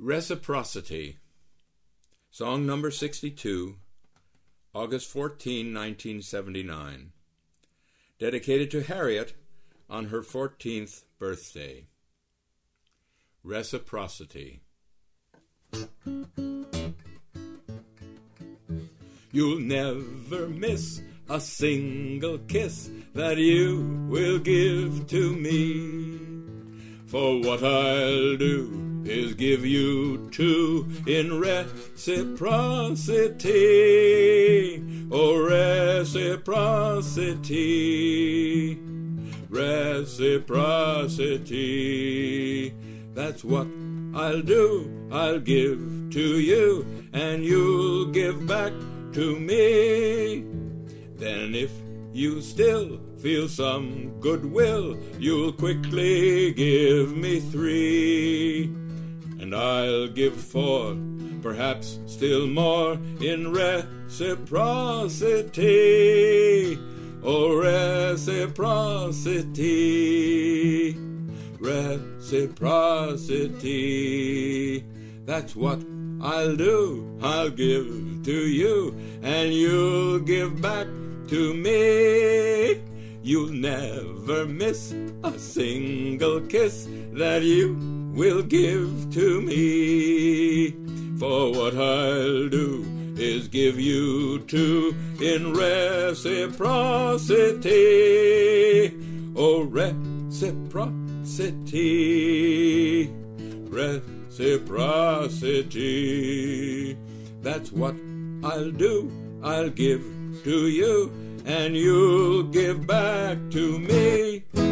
Reciprocity. Song number 62, August 14, 1979. Dedicated to Harriet on her 14th birthday. Reciprocity. You'll never miss a single kiss that you will give to me. For what I'll do is give you two in reciprocity. Oh, reciprocity. Reciprocity. That's what I'll do. I'll give to you, and you'll give back to me. Then if you still feel some goodwill, you'll quickly give me 3, and I'll give 4, perhaps still more, in reciprocity. Oh, reciprocity. Reciprocity. That's what I'll do. I'll give to you, and you'll give back to me. You'll never miss a single kiss that you will give to me. For what I'll do is give you two in reciprocity. Oh, reciprocity. Reciprocity. That's what I'll do. I'll give to you, and you'll give back to me.